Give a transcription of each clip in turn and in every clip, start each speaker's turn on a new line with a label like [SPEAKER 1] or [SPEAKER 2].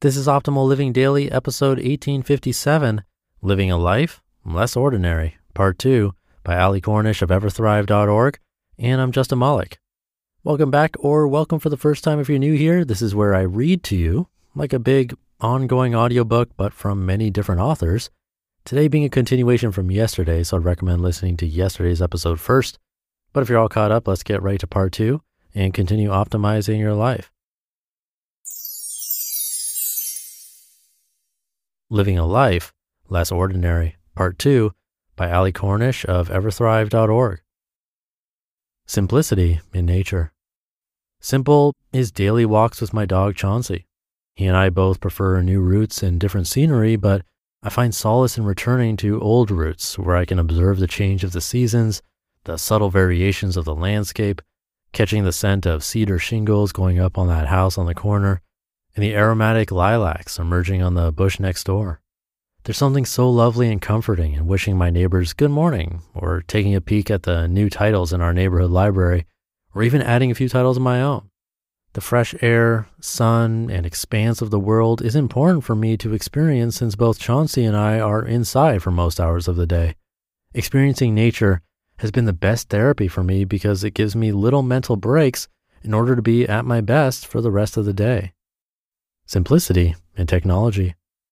[SPEAKER 1] This is Optimal Living Daily, episode 1857, Living a Life Less Ordinary, Part 2, by Ali Cornish of everthrive.org, and I'm Justin Malik. Welcome back, or welcome for the first time if you're new here. This is where I read to you, like a big ongoing audiobook, but from many different authors. Today being a continuation from yesterday, so I'd recommend listening to yesterday's episode first. But if you're all caught up, let's get right to Part 2 and continue optimizing your life. Living a Life Less Ordinary, Part 2, by Ali Cornish of everthrive.org. Simplicity in nature. Simple is daily walks with my dog Chauncey. He and I both prefer new routes and different scenery, but I find solace in returning to old routes where I can observe the change of the seasons, the subtle variations of the landscape, catching the scent of cedar shingles going up on that house on the corner, and the aromatic lilacs emerging on the bush next door. There's something so lovely and comforting in wishing my neighbors good morning, or taking a peek at the new titles in our neighborhood library, or even adding a few titles of my own. The fresh air, sun, and expanse of the world is important for me to experience since both Chauncey and I are inside for most hours of the day. Experiencing nature has been the best therapy for me because it gives me little mental breaks in order to be at my best for the rest of the day. Simplicity in technology.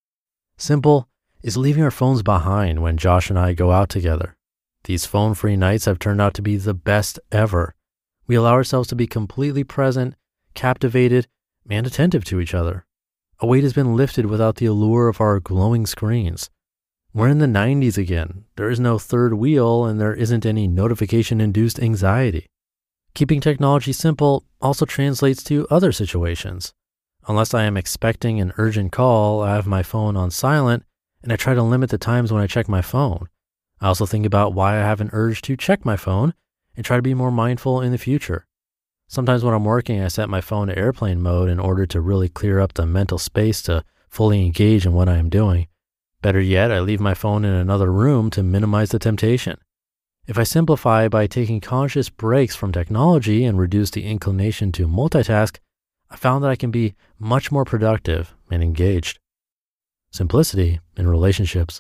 [SPEAKER 1] Simple is leaving our phones behind when Josh and I go out together. These phone-free nights have turned out to be the best ever. We allow ourselves to be completely present, captivated, and attentive to each other. A weight has been lifted without the allure of our glowing screens. We're in the 90s again. There is no third wheel, and there isn't any notification-induced anxiety. Keeping technology simple also translates to other situations. Unless I am expecting an urgent call, I have my phone on silent, and I try to limit the times when I check my phone. I also think about why I have an urge to check my phone and try to be more mindful in the future. Sometimes when I'm working, I set my phone to airplane mode in order to really clear up the mental space to fully engage in what I am doing. Better yet, I leave my phone in another room to minimize the temptation. If I simplify by taking conscious breaks from technology and reduce the inclination to multitask, I found that I can be much more productive and engaged. Simplicity in relationships.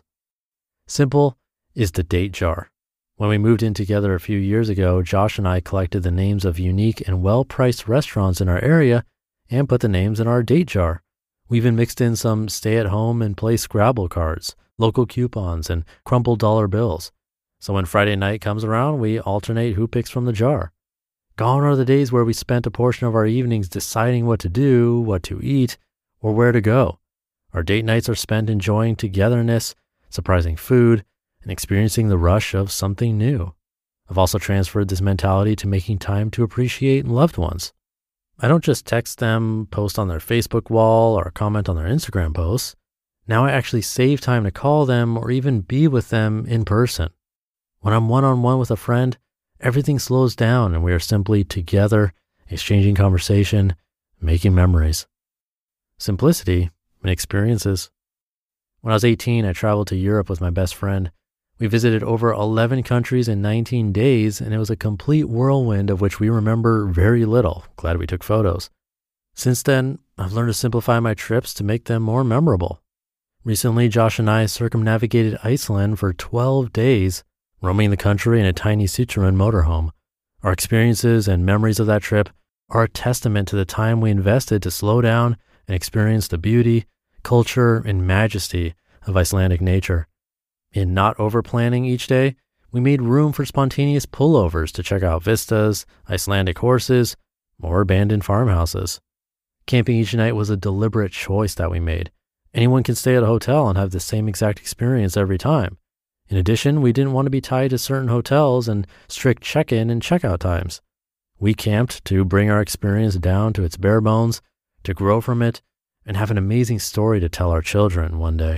[SPEAKER 1] Simple is the date jar. When we moved in together a few years ago, Josh and I collected the names of unique and well-priced restaurants in our area and put the names in our date jar. We even mixed in some stay-at-home and play Scrabble cards, local coupons, and crumpled dollar bills. So when Friday night comes around, we alternate who picks from the jar. Gone are the days where we spent a portion of our evenings deciding what to do, what to eat, or where to go. Our date nights are spent enjoying togetherness, surprising food, and experiencing the rush of something new. I've also transferred this mentality to making time to appreciate loved ones. I don't just text them, post on their Facebook wall, or comment on their Instagram posts. Now I actually save time to call them or even be with them in person. When I'm one-on-one with a friend, everything slows down and we are simply together, exchanging conversation, making memories. Simplicity in experiences. When I was 18, I traveled to Europe with my best friend. We visited over 11 countries in 19 days, and it was a complete whirlwind of which we remember very little. Glad we took photos. Since then, I've learned to simplify my trips to make them more memorable. Recently, Josh and I circumnavigated Iceland for 12 days, roaming the country in a tiny Citroen motorhome. Our experiences and memories of that trip are a testament to the time we invested to slow down and experience the beauty, culture, and majesty of Icelandic nature. In not over-planning each day, we made room for spontaneous pullovers to check out vistas, Icelandic horses, or abandoned farmhouses. Camping each night was a deliberate choice that we made. Anyone can stay at a hotel and have the same exact experience every time. In addition, we didn't want to be tied to certain hotels and strict check-in and check-out times. We camped to bring our experience down to its bare bones, to grow from it, and have an amazing story to tell our children one day.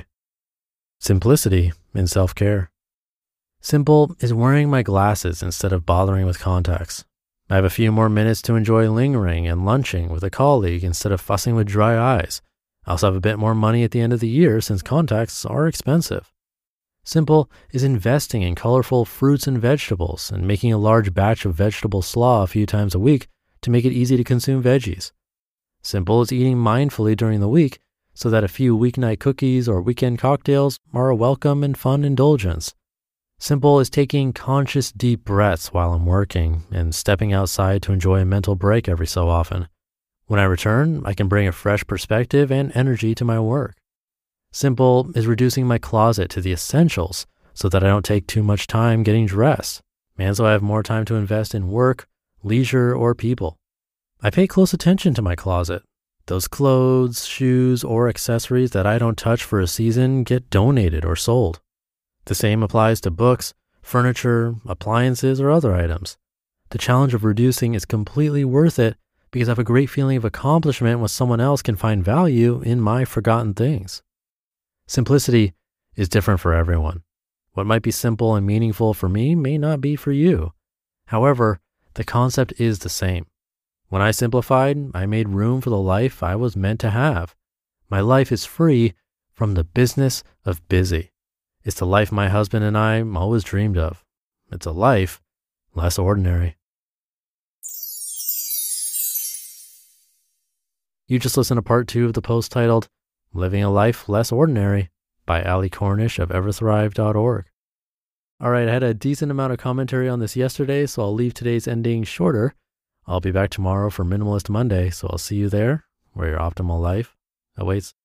[SPEAKER 1] Simplicity in self-care. Simple is wearing my glasses instead of bothering with contacts. I have a few more minutes to enjoy lingering and lunching with a colleague instead of fussing with dry eyes. I also have a bit more money at the end of the year since contacts are expensive. Simple is investing in colorful fruits and vegetables and making a large batch of vegetable slaw a few times a week to make it easy to consume veggies. Simple is eating mindfully during the week so that a few weeknight cookies or weekend cocktails are a welcome and fun indulgence. Simple is taking conscious deep breaths while I'm working and stepping outside to enjoy a mental break every so often. When I return, I can bring a fresh perspective and energy to my work. Simple is reducing my closet to the essentials so that I don't take too much time getting dressed, and so I have more time to invest in work, leisure, or people. I pay close attention to my closet. Those clothes, shoes, or accessories that I don't touch for a season get donated or sold. The same applies to books, furniture, appliances, or other items. The challenge of reducing is completely worth it because I have a great feeling of accomplishment when someone else can find value in my forgotten things. Simplicity is different for everyone. What might be simple and meaningful for me may not be for you. However, the concept is the same. When I simplified, I made room for the life I was meant to have. My life is free from the business of busy. It's the life my husband and I always dreamed of. It's a life less ordinary. You just listened to part 2 of the post titled Living a Life Less Ordinary by Ali Cornish of everthrive.org. All right, I had a decent amount of commentary on this yesterday, so I'll leave today's ending shorter. I'll be back tomorrow for Minimalist Monday, so I'll see you there where your optimal life awaits.